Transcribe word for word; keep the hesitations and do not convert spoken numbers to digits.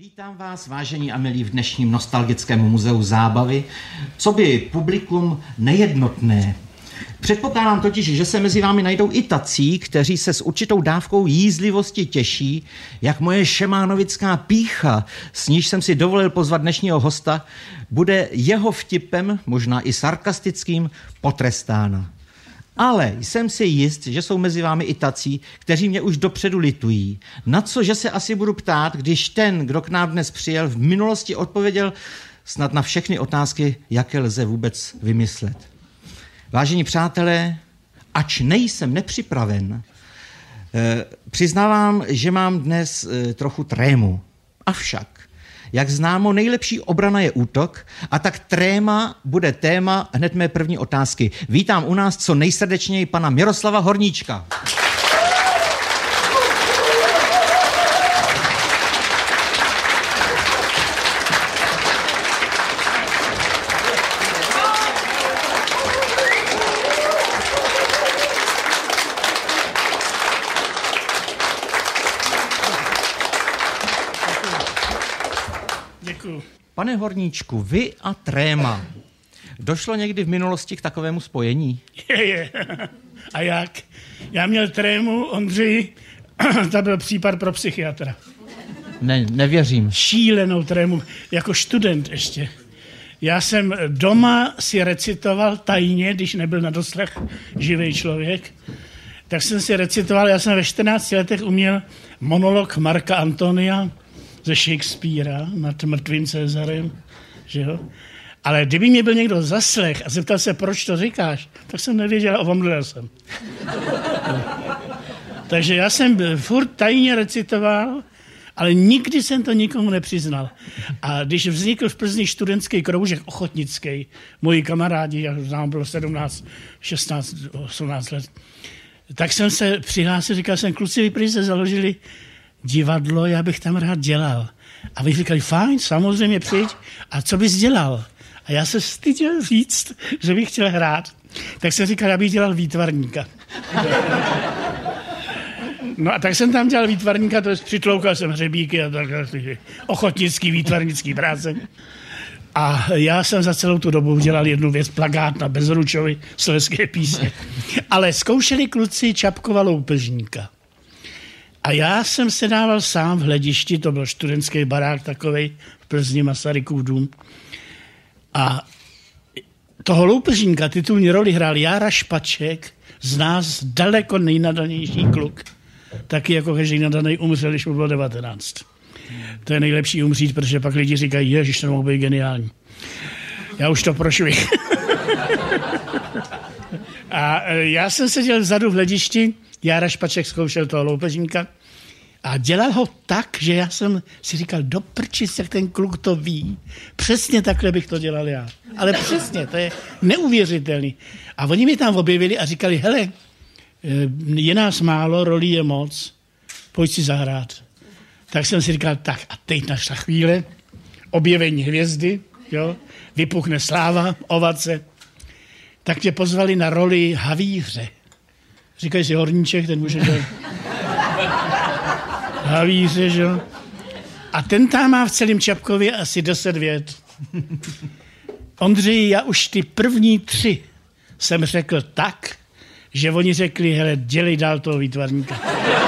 Vítám vás, vážení a milí, v dnešním nostalgickém muzeu zábavy, co by publikum nejednotné. Předpokládám totiž, že se mezi vámi najdou i tací, kteří se s určitou dávkou jízlivosti těší, jak moje šemánovická pýcha, s níž jsem si dovolil pozvat dnešního hosta, bude jeho vtipem, možná i sarkastickým, potrestána. Ale jsem si jist, že jsou mezi vámi i tací, kteří mě už dopředu litují. Na co, že se asi budu ptát, když ten, kdo k nám dnes přijel, v minulosti odpověděl snad na všechny otázky, jaké lze vůbec vymyslet. Vážení přátelé, ač nejsem nepřipraven, eh, přiznávám, že mám dnes eh, trochu trému. Avšak, jak známo, nejlepší obrana je útok, a tak tréma bude téma hned mé první otázky. Vítám u nás co nejsrdečněji pana Miroslava Horníčka. Pane Horníčku, vy a tréma. Došlo někdy v minulosti k takovému spojení? Je, je. A jak? Já měl trému, Ondřej, to byl případ pro psychiatra. Ne, nevěřím. Šílenou trému, jako student ještě. Já jsem doma si recitoval tajně, když nebyl na doslech živý člověk, tak jsem si recitoval, já jsem ve čtrnácti letech uměl monolog Marka Antonia ze Shakespearea nad mrtvým Cezarem, že jo? Ale kdyby mě byl někdo zaslech a zeptal se, proč to říkáš, tak jsem nevěděl a omdlel jsem. Takže já jsem furt tajně recitoval, ale nikdy jsem to nikomu nepřiznal. A když vznikl v Plzni studentský kroužek ochotnický, moji kamarádi, já znám, bylo sedmnáct, šestnáct, osmnáct let, tak jsem se přihlásil, říkal jsem, kluci, vy prý se založili divadlo, já bych tam rád dělal. A vy říkali, fajn, samozřejmě přijď. A co bys dělal? A já se styděl říct, že bych chtěl hrát. Tak jsem říkal, já bych dělal výtvarníka. No a tak jsem tam dělal výtvarníka, to je přitloukal jsem hřebíky a tak, ochotnický výtvarnický práce. A já jsem za celou tu dobu dělal jednu věc, plakát na Bezručovi Slezské písně. Ale zkoušeli kluci Čapkova loupežníka. A já jsem se dával sám v hledišti, to byl studentský barák takovej v Plzni, Masarykův dům. A toho loupežníka, titulní roli hrál Jára Špaček, z nás daleko nejnadanější kluk. Taky jako každý nadanej umřel, když mu bylo devatenáct. To je nejlepší umřít, protože pak lidi říkají, ježiš, to mohl být geniální. Já už to prošvih. A já jsem seděl vzadu v hledišti, Jára Špaček zkoušel toho loupežníka a dělal ho tak, že já jsem si říkal, do prčic, jak ten kluk to ví. Přesně takhle bych to dělal já. Ale přesně, to je neuvěřitelný. A oni mi tam objevili a říkali, hele, je nás málo, rolí je moc, pojď si zahrát. Tak jsem si říkal, tak a teď našla chvíle, objevení hvězdy, jo, vypukne sláva, ovace. Tak tě pozvali na roli havíře. Říkají si Horníček, ten může dělat havíře, že jo. A ten tam má v celém Čapkově asi deset vět. Ondřej, já už ty první tři jsem řekl tak, že oni řekli, hele, dělej dál toho výtvarníka.